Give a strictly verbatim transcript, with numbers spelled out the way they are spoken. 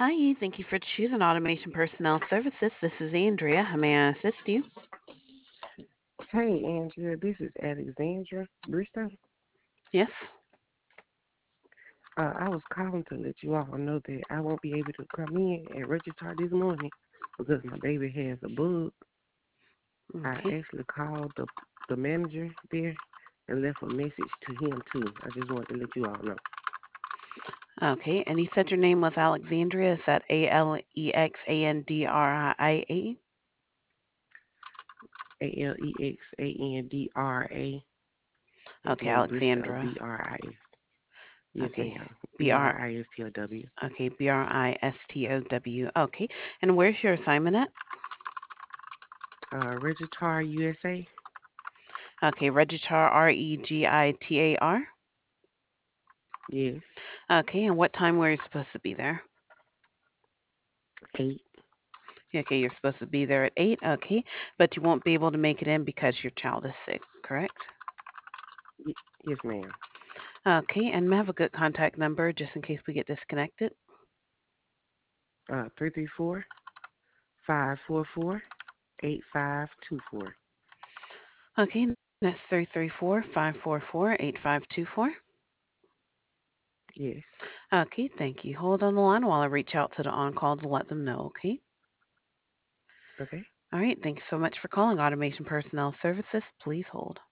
Hi, thank you for choosing Automation Personnel Services. This is Andrea. How may I assist you? Hey, Andrea, this is Alexandra Bristow. Yes. Uh, I was calling to let you all know that I won't be able to come in and register this morning because my baby has a bug. I Okay. actually called the the manager there and left a message to him too. I just wanted to let you all know. Okay. And you said your name was Alexandria. Is that A L E X A N D R I A? A L E X A N D R A and Okay, then Bristow Alexandra. B R I S. Yes, Okay. ma'am. B B R R. I S T O W. Okay, B R I S T O W. Okay. And where's your assignment at? Uh, Registrar U S A. Okay, Registrar R E G I T A R. Yes. Okay, and what time were you supposed to be there? Eight. Okay, you're supposed to be there at eight. Okay, but you won't be able to make it in because your child is sick, correct? Y- yes, ma'am. Okay, and may I have a good contact number just in case we get disconnected? Uh, three three four five four four eight five two four. Okay, that's three three four, five four four, eight five two four. Yes. Okay, thank you. Hold on the line while I reach out to the on-call to let them know, okay? Okay. All right, thank you so much for calling Automation Personnel Services. Please hold.